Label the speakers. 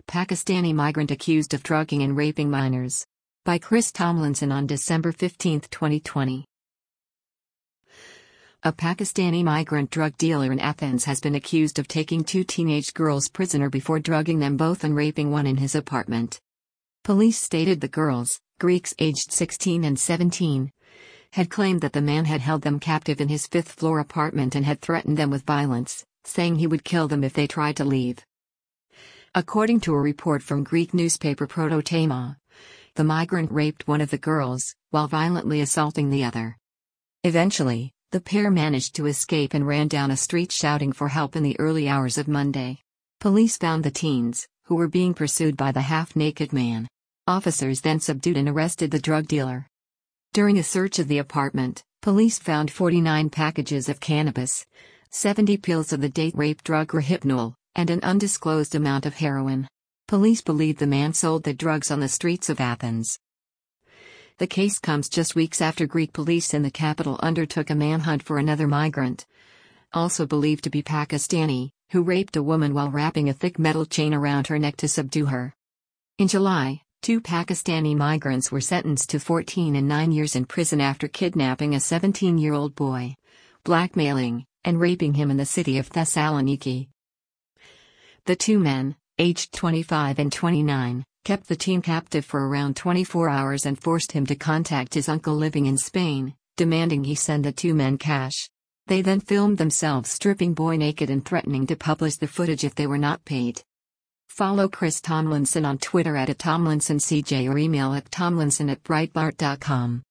Speaker 1: Pakistani migrant accused of drugging and raping minors. By Chris Tomlinson on December 15, 2020. A Pakistani migrant drug dealer in Athens has been accused of taking two teenage girls prisoner before drugging them both and raping one in his apartment. Police stated the girls, Greeks aged 16 and 17, had claimed that the man had held them captive in his fifth-floor apartment and had threatened them with violence, saying he would kill them if they tried to leave. According to a report from Greek newspaper Prototema, the migrant raped one of the girls, while violently assaulting the other. Eventually, the pair managed to escape and ran down a street shouting for help in the early hours of Monday. Police found the teens, who were being pursued by the half-naked man. Officers then subdued and arrested the drug dealer. During a search of the apartment, police found 49 packages of cannabis, 70 pills of the date rape drug Rohypnol, and an undisclosed amount of heroin. Police believe the man sold the drugs on the streets of Athens. The case comes just weeks after Greek police in the capital undertook a manhunt for another migrant, also believed to be Pakistani, who raped a woman while wrapping a thick metal chain around her neck to subdue her. In July, two Pakistani migrants were sentenced to 14 and 9 years in prison after kidnapping a 17-year-old boy, blackmailing, and raping him in the city of Thessaloniki. The two men, aged 25 and 29, kept the teen captive for around 24 hours and forced him to contact his uncle living in Spain, demanding he send the two men cash. They then filmed themselves stripping boy naked and threatening to publish the footage if they were not paid. Follow Chris Tomlinson on Twitter @TomlinsonCJ or email at tomlinson@breitbart.com.